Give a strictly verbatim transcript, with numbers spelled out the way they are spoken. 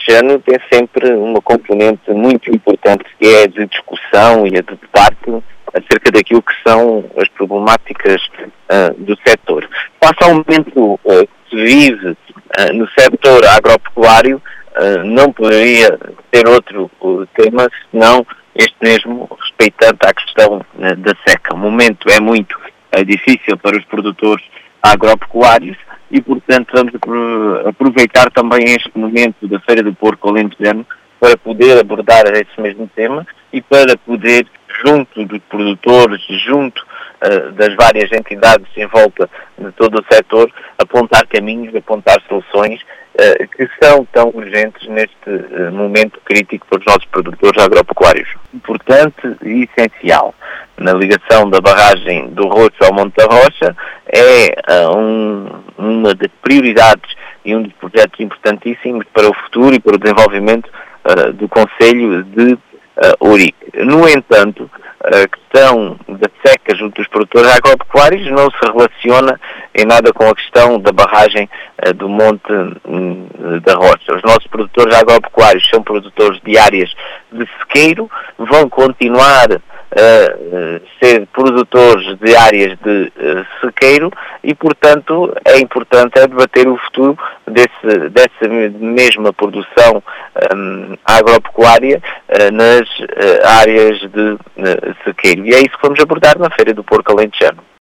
Alentejano tem sempre uma componente muito importante, que é a de discussão e a de debate acerca daquilo que são as problemáticas uh, do setor. Face ao momento uh, que se vive uh, no setor agropecuário, uh, não poderia ter outro uh, tema senão este mesmo, respeitante à questão uh, da seca. O momento é muito uh, difícil para os produtores agropecuários e, portanto, vamos aproveitar também este momento da Feira do Porco Alentejano para poder abordar esse mesmo tema e para poder, junto dos produtores, junto uh, das várias entidades em volta de todo o setor, apontar caminhos, apontar soluções uh, que são tão urgentes neste uh, momento crítico para os nossos produtores agropecuários. Importante e essencial na ligação da barragem do Roxo ao Monte da Rocha é uh, um, uma das prioridades e um dos projetos importantíssimos para o futuro e para o desenvolvimento uh, do Concelho de uh, Ourique. No entanto, a questão da seca junto dos produtores agropecuários não se relaciona em nada com a questão da barragem uh, do Monte uh, da Rocha. Os nossos produtores agropecuários são produtores de áreas de sequeiro, vão continuar a ser produtores de áreas de uh, sequeiro e, portanto, é importante é debater o futuro desse, dessa mesma produção um, agropecuária uh, nas uh, áreas de uh, sequeiro. E é isso que vamos abordar na Feira do Porco Alentejano.